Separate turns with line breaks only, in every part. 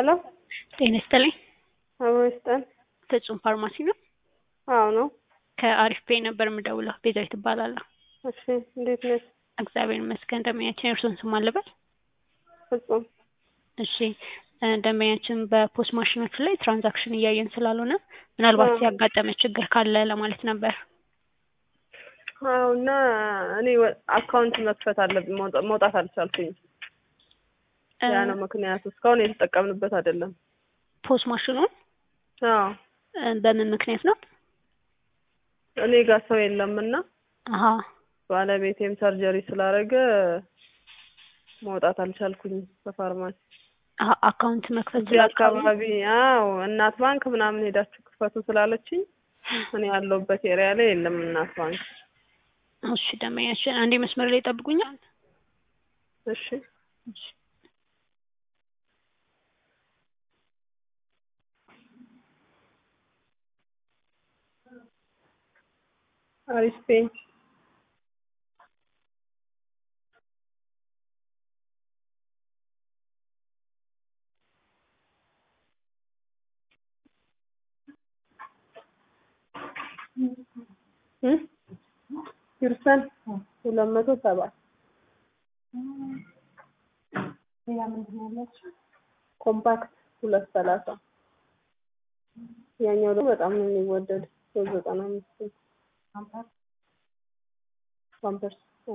ሄሎ
ጤና ይስጥልኝ።
አብሮስጠን
ፍጹም ፋርማሲ ነው?
አዎ ነው።
ከአሪፍ ፔይ ነበር የምደውለው። ቤዛዊት እባላለሁ።
እሺ እንዴት ነሽ?
እግዚአብሔር ይመስገን። ደንበኛችን የእርሶን ስም አለበት?
ፍጹም።
እሺ ደንበኛችን በፖስት ማሽኖች ላይ ትራንዛክሽን እያየን ስላልሆነ ምናልባት ያጋጠመ ችግር ካለ ለማለት ነበር።
አዎ እና እኔ አካውንት መክፈት አለብኝ መውጣት አልቻልኩኝም። ያ ነው ምክንያቱ። እስካሁን የተጠቀምንበት አይደለም።
ፖስት ማሽኑን?
አዎ።
በምን ምክንያት ነው?
እኔ ጋር ሰው የለምና
አሃ
ባለቤቴም ሰርጀሪ ስላደረገ መውጣት አልቻልኩኝም በፋርማሲ።
አካውንት መክፈት
አካባቢ አዎ እናት ባንክ ምናምን ሄዳችሁ ክፈቱ ስላለችኝ እኔ ያለሁበት ኤሪያ ላይ የለም እናት ባንክ።
እሺ ደንበኛችን አንዴ መስመር ላይ ጠብቁኛል።
እሺ አሪፍ ፔይ ይርሰን 207 ሌላ ምንድን ነው ያላችሁ? ኮምፓክት 230 ያኛው ደግሞ በጣም ነው የሚወደድ 395 ፓምፐርስ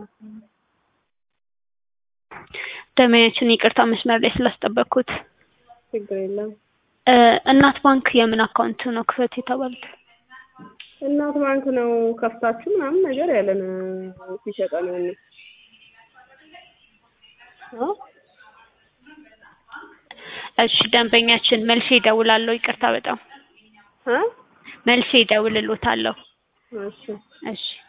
ደንበኛችን ይቅርታ መስመር ላይ ስላስጠበቅኩት።
ችግር የለም።
እናት ባንክ የምን አካውንት ነው ክፈት የተባሉት?
እናት ባንክ ነው ከፍታችሁ ምናምን ነገር ያለን ሲሸጠን ነው።
እሺ ደንበኛችን መልሼ እደውላለሁ። ይቅርታ በጣም መልሼ እደውልልዎታለሁ።
እሺ
እሺ